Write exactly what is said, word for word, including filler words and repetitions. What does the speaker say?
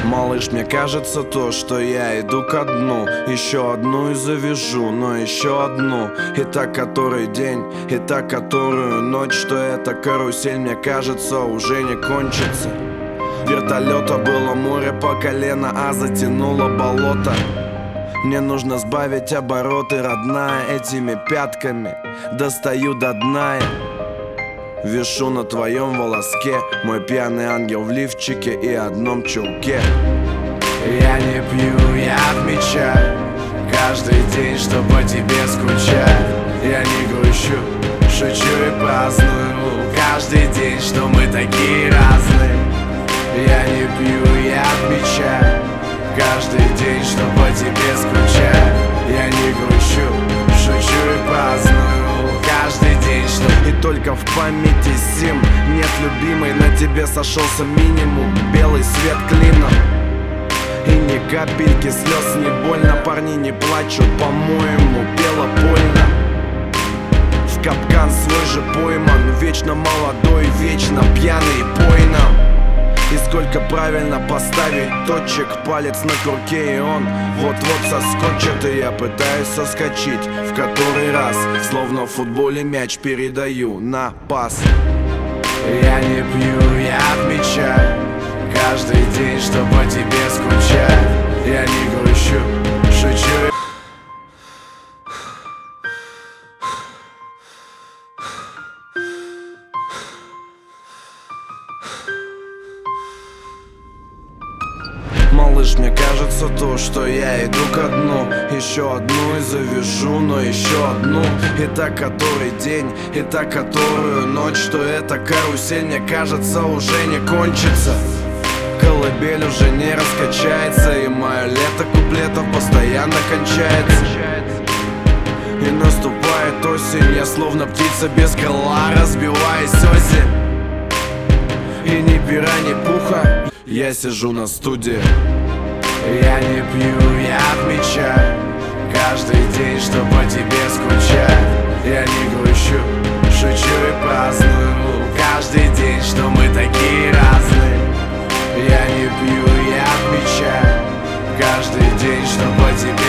Малыш, мне кажется то, что я иду ко дну. Еще одну и завяжу, но еще одну. И так который день, и так которую ночь. Что эта карусель, мне кажется, уже не кончится. Вертолета было море по колено, а затянуло болото. Мне нужно сбавить обороты, родная, этими пятками достаю до дна я. Вишу на твоем волоске, мой пьяный ангел в лифчике и одном чулке. Я не пью, я отмечаю каждый день, что по тебе скучаю. Я не грущу, шучу и праздную каждый день, что мы такие разные. Я не пью, я отмечаю каждый день, что по тебе скучаю. Я не грущу, шучу и праздную каждый день, что... И только в памяти сим нет любимой, на тебе сошелся минимум, белый свет клином. И ни капельки слез, не больно, парни не плачут, по-моему, бело больно. В капкан свой же пойман, вечно молодой, вечно пьяный пойном. И сколько правильно поставить точек, палец на курке, и он вот-вот соскочит. И я пытаюсь соскочить в который раз, словно в футболе мяч передаю на пас. Я не пью, я отмечаю каждый день, что по тебе скучаю. Я не грущу, шучу. Малыш, мне кажется то, что я иду ко дну. Еще одну и завяжу, но еще одну. И так который день, и так которую ночь. Что эта карусель, мне кажется, уже не кончится. Колыбель уже не раскачается, и мое лето куплетов постоянно кончается. И наступает осень, я словно птица без крыла, разбиваясь осень. И ни пера, ни пуха, я сижу на студии. Я не пью, я отмечаю каждый день, что по тебе скучаю. Я не грущу, шучу и праздную каждый день, что мы такие разные. Я не пью, я отмечаю каждый день, что по тебе